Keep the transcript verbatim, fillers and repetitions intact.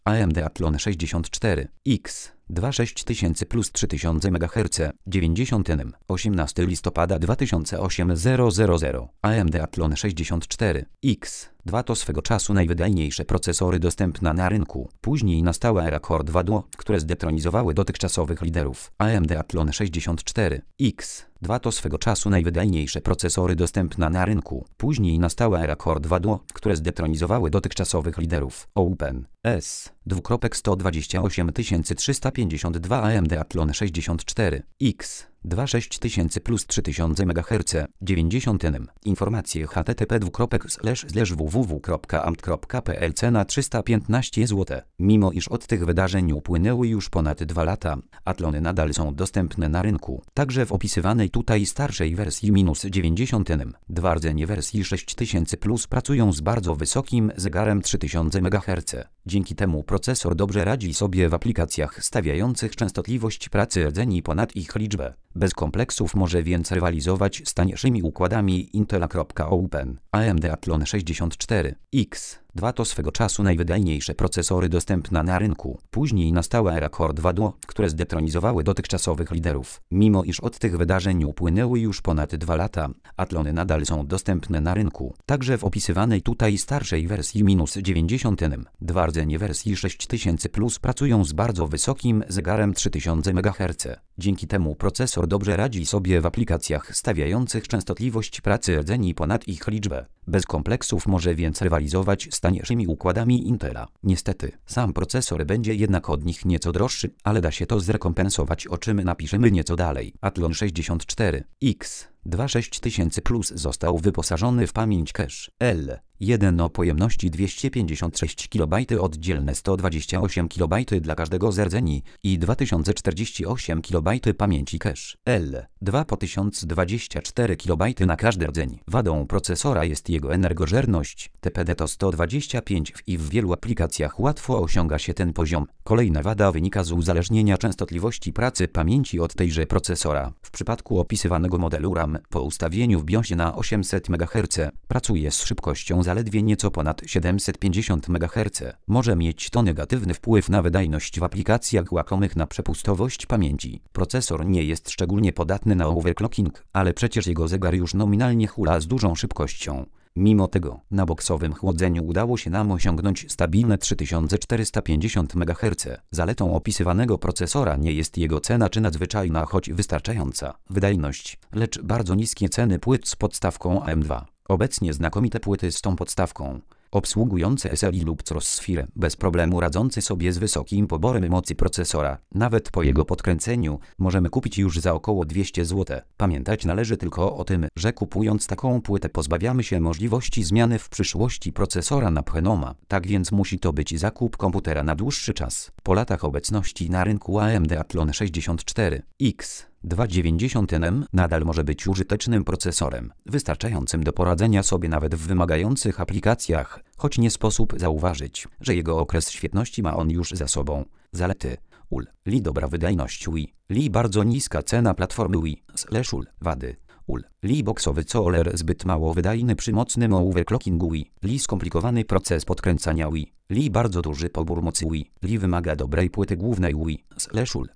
A M D Athlon sześćdziesiąt cztery X dwa sześć tysięcy plus trzy tysiące megaherców dziewięćdziesiąt nm osiemnastego listopada dwa tysiące osiem zero zero zero A M D Athlon sześćdziesiąt cztery X dwa to swego czasu najwydajniejsze procesory dostępne na rynku. Później nastała era Core dwa Duo, które zdetronizowały dotychczasowych liderów. A M D Athlon sześćdziesiąt cztery X dwa to swego czasu najwydajniejsze procesory dostępne na rynku. Później nastała era Core dwa Duo, które zdetronizowały dotychczasowych liderów. Open S sto dwadzieścia osiem tysięcy trzysta pięćdziesiąt dwa A M D Athlon sześćdziesiąt cztery X dwa sześć tysięcy plus trzy tysiące megaherców dziewięćdziesiąt nm Informacje http www kropka amt kropka pl Cena trzysta piętnaście złotych. Mimo iż od tych wydarzeń upłynęły już ponad dwa lata, Athlony nadal są dostępne na rynku. Także w opisywanej tutaj starszej wersji minus dziewięćdziesiąt nm Dwa rdzenie wersji sześć tysięcy plus pracują z bardzo wysokim zegarem trzy tysiące megaherców. Dzięki temu procesor dobrze radzi sobie w aplikacjach stawiających częstotliwość pracy rdzeni ponad ich liczbę. Bez kompleksów może więc rywalizować z tańszymi układami Intela. Open A M D Athlon sześćdziesiąt cztery X dwa to swego czasu najwydajniejsze procesory dostępne na rynku. Później nastała era Core dwa Duo, które zdetronizowały dotychczasowych liderów. Mimo iż od tych wydarzeń upłynęły już ponad dwa lata, Athlony nadal są dostępne na rynku. Także w opisywanej tutaj starszej wersji minus dziewięćdziesiąt nm Dwa rdzenie wersji sześć tysięcy plus pracują z bardzo wysokim zegarem trzy tysiące megaherców. Dzięki temu procesor dobrze radzi sobie w aplikacjach stawiających częstotliwość pracy rdzeni ponad ich liczbę. Bez kompleksów może więc rywalizować z tańszymi układami Intela. Niestety, sam procesor będzie jednak od nich nieco droższy, ale da się to zrekompensować, o czym napiszemy nieco dalej. Athlon sześćdziesiąt cztery X dwa sześć tysięcy plus został wyposażony w pamięć cache L jeden o pojemności dwieście pięćdziesiąt sześć kilobajtów oddzielne sto dwadzieścia osiem kilobajtów dla każdego z rdzeni i dwa tysiące czterdzieści osiem kilobajtów pamięci cache L dwa po tysiąc dwadzieścia cztery kilobajty na każdy rdzeń. Wadą procesora jest jego energożerność. T P D to sto dwadzieścia pięć i w wielu aplikacjach łatwo osiąga się ten poziom. Kolejna wada wynika z uzależnienia częstotliwości pracy pamięci od tejże procesora. W przypadku opisywanego modelu RAM po ustawieniu w BIOSie na osiemset megaherców pracuje z szybkością zaledwie nieco ponad siedemset pięćdziesiąt megaherców. Może mieć to negatywny wpływ na wydajność w aplikacjach łakomych na przepustowość pamięci. Procesor nie jest szczególnie podatny na overclocking, ale przecież jego zegar już nominalnie hula z dużą szybkością. Mimo tego, na boksowym chłodzeniu udało się nam osiągnąć stabilne trzy tysiące czterysta pięćdziesiąt megaherców. Zaletą opisywanego procesora nie jest jego cena czy nadzwyczajna, choć wystarczająca wydajność, lecz bardzo niskie ceny płyt z podstawką A M dwa. Obecnie znakomite płyty z tą podstawką, obsługujące S L I lub Crossfire, bez problemu radzący sobie z wysokim poborem mocy procesora, nawet po jego podkręceniu, możemy kupić już za około dwieście złotych. Pamiętać należy tylko o tym, że kupując taką płytę pozbawiamy się możliwości zmiany w przyszłości procesora na Phenoma, tak więc musi to być zakup komputera na dłuższy czas. Po latach obecności na rynku A M D Athlon sześćdziesiąt cztery X dwa dziewięćdziesiąt nm nadal może być użytecznym procesorem, wystarczającym do poradzenia sobie nawet w wymagających aplikacjach, choć nie sposób zauważyć, że jego okres świetności ma on już za sobą. Zalety: U L Li dobra wydajność U I, Li bardzo niska cena platformy U I, slash U L wady. U L Li boksowy controller zbyt mało wydajny przy mocnym overclockingu U I, Li skomplikowany proces podkręcania U I, Li bardzo duży pobór mocy U I, Li wymaga dobrej płyty głównej U I, slash U L